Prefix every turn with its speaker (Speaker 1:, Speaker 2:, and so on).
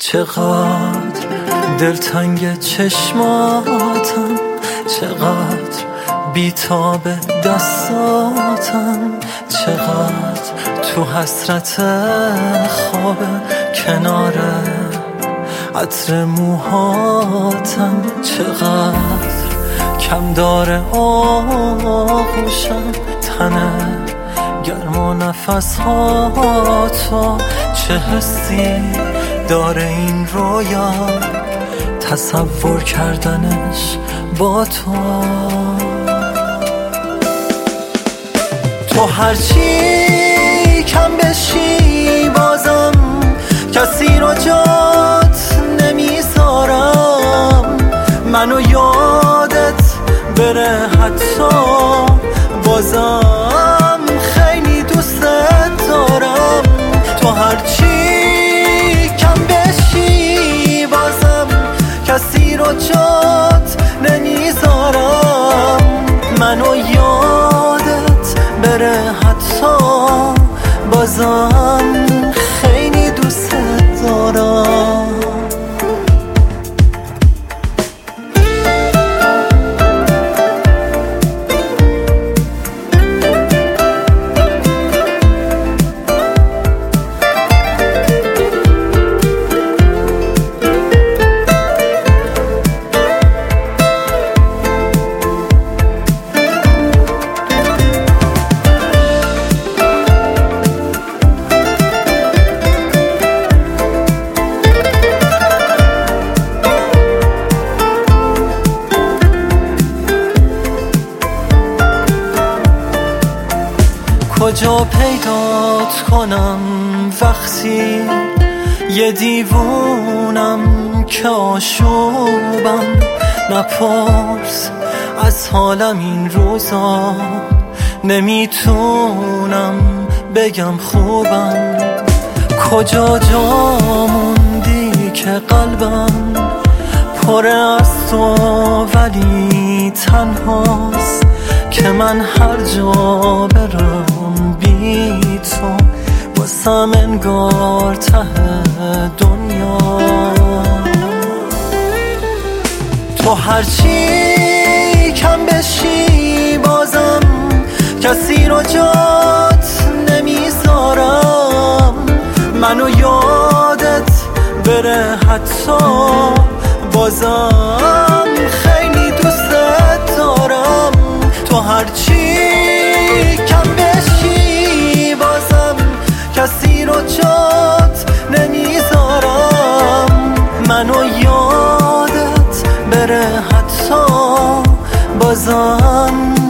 Speaker 1: چقدر دلتنگ چشماتم، چقدر بیتاب دستاتم، چقدر تو حسرت خواب کنار عطر موهاتم، چقدر کم داره آغوشم تنه گرم و نفس ها تو، چه حسی داره این رویا تصور کردنش با تو. تو هرچی کم بشی بازم کسی رو جات نمیذارم، منو یادت بره حتی بازم خیلی دوست دارم. تو هرچی کم بشی بازم کسی رو جات نمیذارم، منو یادت بره حتی بازم خیلی دوست دارم. کجا پیدات کنم وقتی یه دیوونم که آشوبم؟ نپرس از حالم این روزا، نمیتونم بگم خوبم. کجا جا موندی که قلبم پر از تو ولی تنهاست، که من هر جا برم بی تو واسم انگار ته دنیا. تو هرچی کم بشی بازم کسی رو جات نمیذارم، منو یادت بره حتی بازم خیلی دوست دارم. تو هرچی کم بشی بازم کسی رو جات نمیذارم، منو یادت بره حتی بازم